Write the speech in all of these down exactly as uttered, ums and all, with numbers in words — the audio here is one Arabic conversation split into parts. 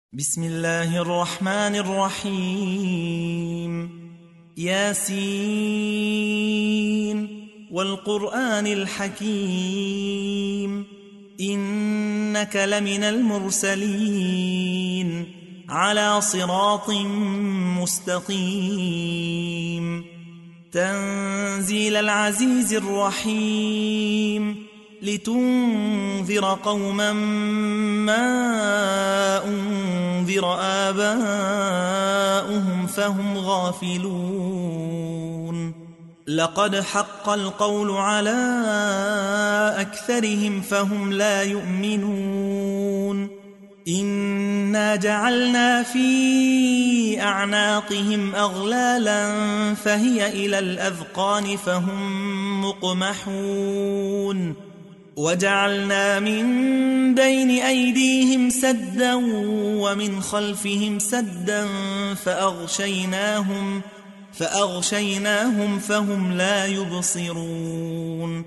بسم الله الرحمن الرحيم. ياسين والقرآن الحكيم إنك لمن المرسلين على صراط مستقيم تنزيل العزيز الرحيم لتنذر قوما ما أنذر آباؤهم فهم غافلون لقد حق القول على أكثرهم فهم لا يؤمنون إنا جعلنا في أعناقهم أغلالا فهي إلى الأذقان فهم مقمحون وجعلنا من بين أيديهم سدا ومن خلفهم سدا فأغشيناهم فأغشيناهم فهم لا يبصرون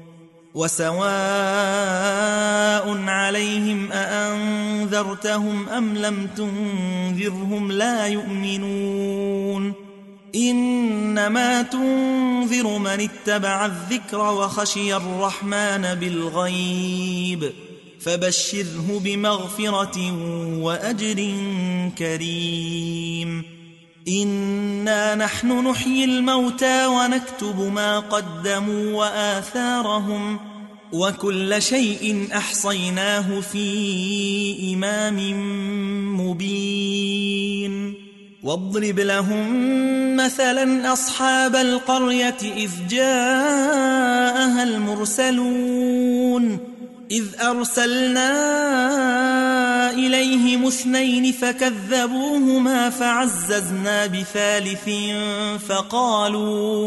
وسواء عليهم أأنذرتهم أم لم تنذرهم لا يؤمنون إنما تنذر من اتبع الذكر وخشي الرحمن بالغيب فبشره بمغفرة وأجر كريم إنا نحن نحيي الموتى ونكتب ما قدموا وآثارهم وكل شيء أحصيناه في إمام مبين واضرب لهم مثلا أصحاب القرية إذ جاءها المرسلون إذ أرسلنا إليهم اثنين فكذبوهما فعززنا بثالث فقالوا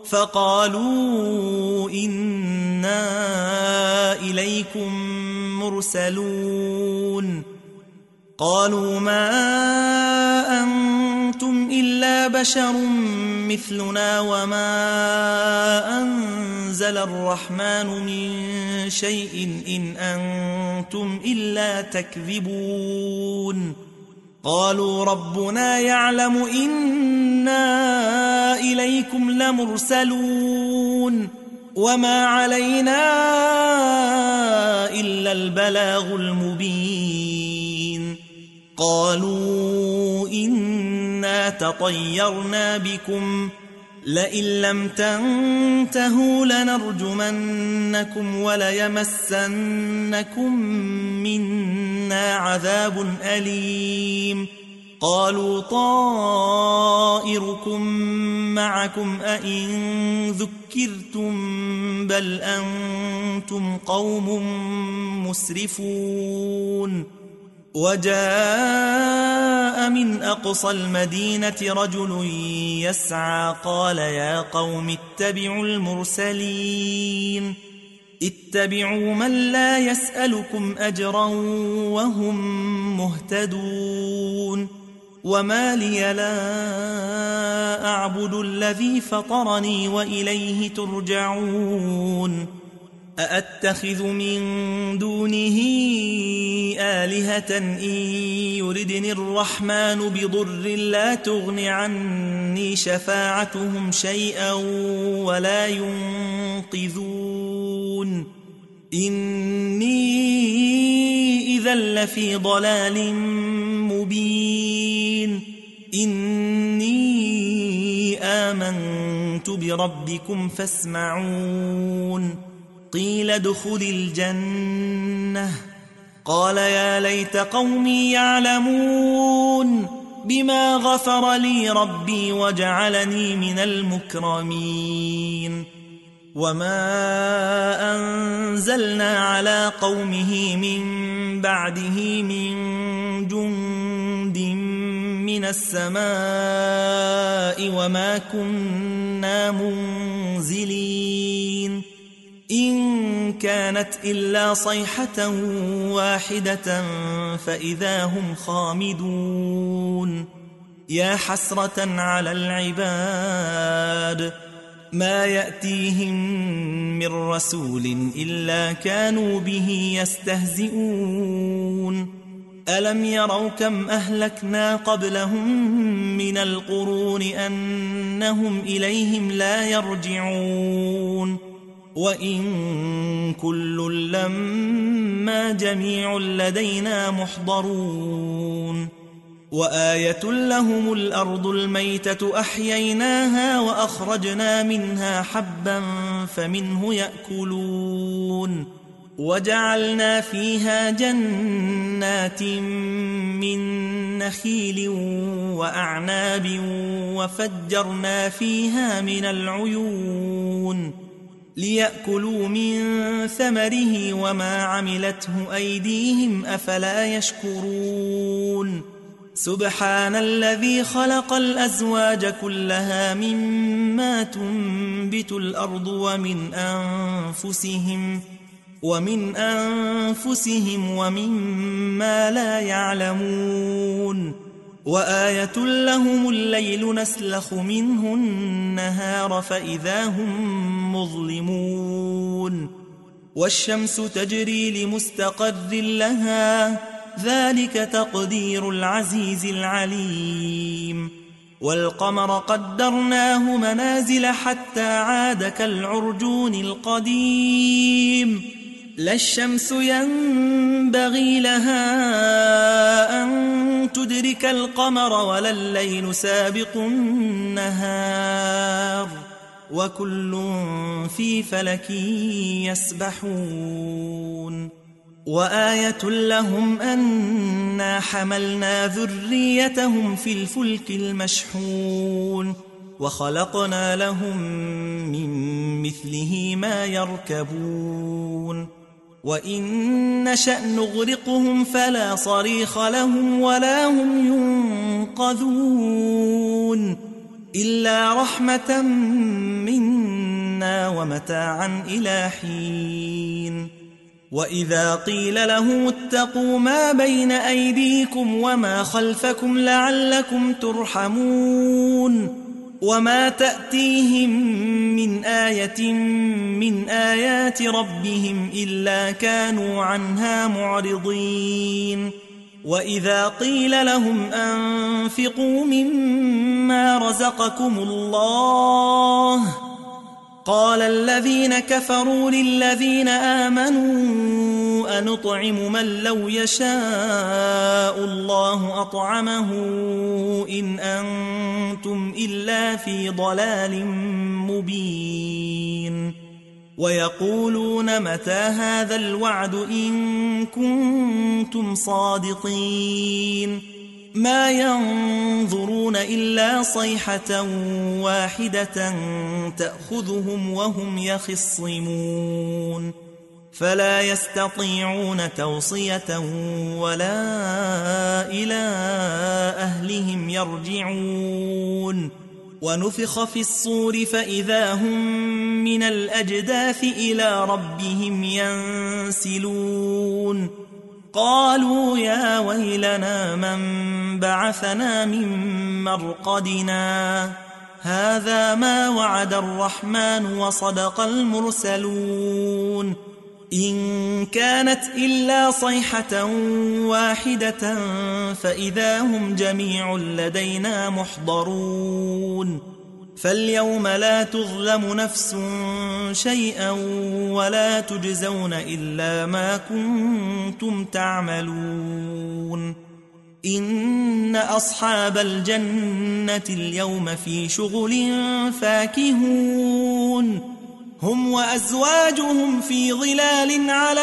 فقالوا إنا إليكم مرسلون قالوا ما أنتم إلا بشر مثلنا وما أنزل الرحمن من شيء إن أنتم إلا تكذبون قالوا ربنا يعلم إنا إليكم لمرسلون وما علينا إلا البلاغ المبين قالوا إنا تطيرنا بكم لئن لم تنتهوا لنرجمنكم وليمسنكم منا عذاب أليم قالوا طائركم معكم أئن ذكرتم بل أنتم قوم مسرفون وجاء من أقصى المدينة رجل يسعى قال يا قوم اتبعوا المرسلين اتبعوا من لا يسألكم أجرا وهم مهتدون وما لي لا أعبد الذي فطرني وإليه ترجعون أأتخذ من دونه آلهة إن يردني الرحمن بضر لا تغن عني شفاعتهم شيئا ولا ينقذون إني إذا لفي ضلال مبين إني آمنت بربكم فاسمعون قيل ادخل الجنة قال يا ليت قومي يعلمون بما غفر لي ربي وجعلني من المكرمين وما أنزلنا على قومه من بعده من جند من السماء وما كنا منزلين إن كانت إلا صيحة واحدة فإذا هم خامدون يا حسرة على العباد ما يأتيهم من رسول إلا كانوا به يستهزئون ألم يروا كم أهلكنا قبلهم من القرون أنهم إليهم لا يرجعون وإن كل لما جميع لدينا محضرون وآية لهم الأرض الميتة أحييناها وأخرجنا منها حبا فمنه يأكلون وجعلنا فيها جنات من نخيل وأعناب وفجرنا فيها من العيون ليأكلوا من ثمره وما عملته أيديهم أفلا يشكرون سبحان الذي خلق الأزواج كلها مما تنبت الأرض ومن أنفسهم ومن أنفسهم ومما لا يعلمون وآية لهم الليل نسلخ منه النهار فإذا هم مظلمون والشمس تجري لمستقر لها ذلك تقدير العزيز العليم والقمر قدرناه منازل حتى عاد كالعرجون القديم لا الشمس ينبغي لها أن تدرك القمر ولا الليل سابق النهار وكل في فلك يسبحون وآية لهم أنا حملنا ذريتهم في الفلك المشحون وخلقنا لهم من مثله ما يركبون وإن نشأ نغرقهم فلا صريخ لهم ولا هم ينقذون إلا رحمة منا ومتاعا إلى حين وإذا قيل لهم اتقوا ما بين أيديكم وما خلفكم لعلكم ترحمون وما تأتيهم من آية من آيات ربهم إلا كانوا عنها معرضين وإذا قيل لهم أنفقوا مما رزقكم الله قال الذين كفروا للذين آمنوا أنطعم من لو يشاء الله أطعمه إن أنتم إلا في ضلال مبين ويقولون متى هذا الوعد إن كنتم صادقين ما ينظرون إلا صيحة واحدة تأخذهم وهم يخصمون فلا يستطيعون توصية ولا إلى أهلهم يرجعون ونفخ في الصور فإذا هم من الأجداث إلى ربهم ينسلون قالوا يا ويلنا من بعثنا من مرقدنا هذا ما وعد الرحمن وصدق المرسلون إن كانت إلا صيحة واحدة فإذا هم جميع لدينا محضرون فاليوم لا تظلم نفس شيئا ولا تجزون إلا ما كنتم تعملون إن أصحاب الجنة اليوم في شغل فاكهون هم وأزواجهم في ظلال على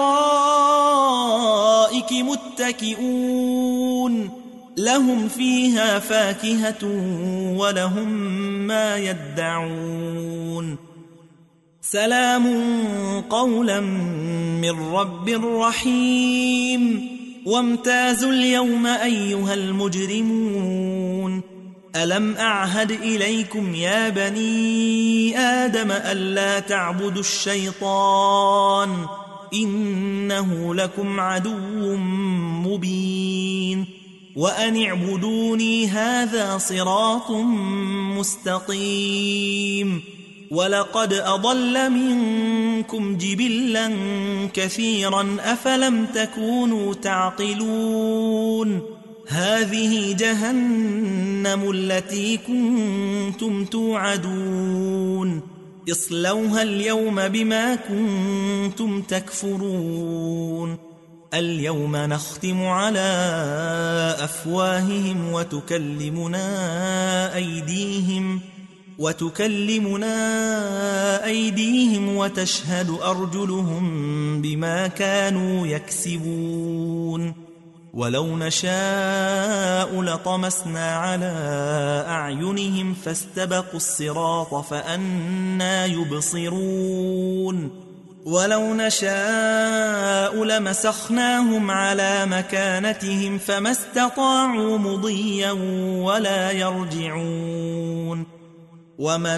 الأرائك متكئون لهم فيها فاكهة ولهم ما يدعون سلام قولا من رب رحيم وامتازوا اليوم أيها المجرمون ألم أعهد إليكم يا بني آدم ألا تعبدوا الشيطان إنه لكم عدو مبين وأن اعبدوني هذا صراط مستقيم ولقد أضل منكم جبلا كثيرا أفلم تكونوا تعقلون هذه جهنم التي كنتم توعدون اصلوها اليوم بما كنتم تكفرون اليوم نختم على أفواههم وتكلمنا أيديهم وتكلمنا أيديهم وتشهد أرجلهم بما كانوا يكسبون ولو نشاء لطمسنا على أعينهم فاستبقوا الصراط فأنى يبصرون ولو نشاء لمسخناهم على مكانتهم فما استطاعوا مضيا ولا يرجعون ومن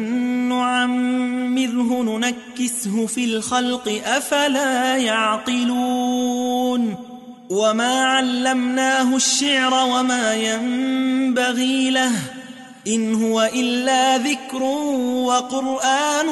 نعمره ننكسه في الخلق أفلا يعقلون وما علمناه الشعر وما ينبغي له إن هو إلا ذكر وقرآن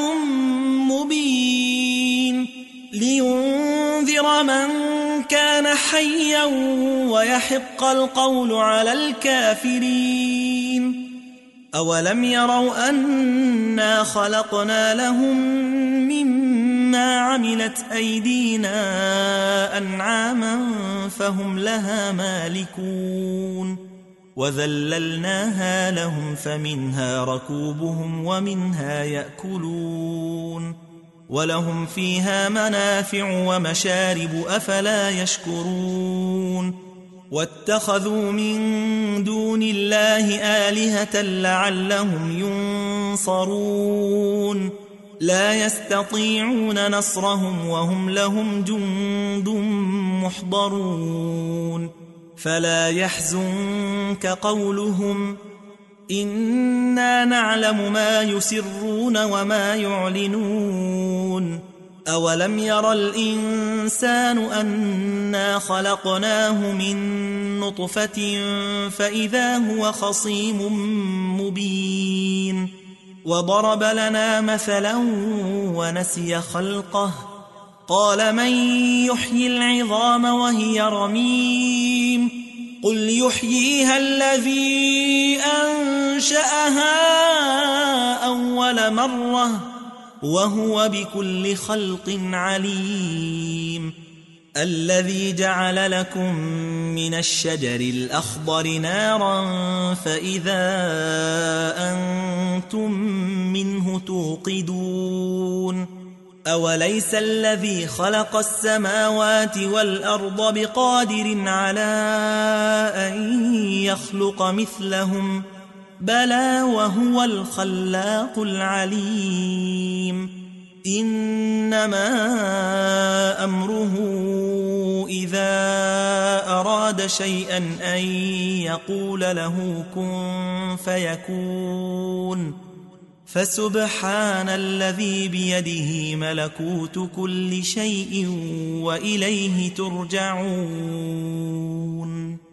مبين لينذر من كان حيا ويحق القول على الكافرين أولم يروا أنا خلقنا لهم مما عملت أيدينا أنعاما فهم لها مالكون وذللناها لهم فمنها ركوبهم ومنها يأكلون ولهم فيها منافع ومشارب أفلا يشكرون واتخذوا من دون الله آلهة لعلهم ينصرون لا يستطيعون نصرهم وهم لهم جند محضرون فلا يحزنك قولهم إنا نعلم ما يسرون وما يعلنون أولم ير الإنسان أنا خلقناه من نطفة فإذا هو خصيم مبين وضرب لنا مثلا ونسي خلقه قال من يحيي العظام وهي رميم قل يحييها الذي أنشأها أول مرة وهو بكل خلق عليم الذي جعل لكم من الشجر الأخضر نارا فإذا أنتم منه توقدون أوليس الذي خلق السماوات والأرض بقادر على أن يخلق مثلهم بلى وهو الخلاق العليم إنما أمره إذا أراد شيئا أن يقول له كن فيكون فسبحان الذي بيده ملكوت كل شيء وإليه ترجعون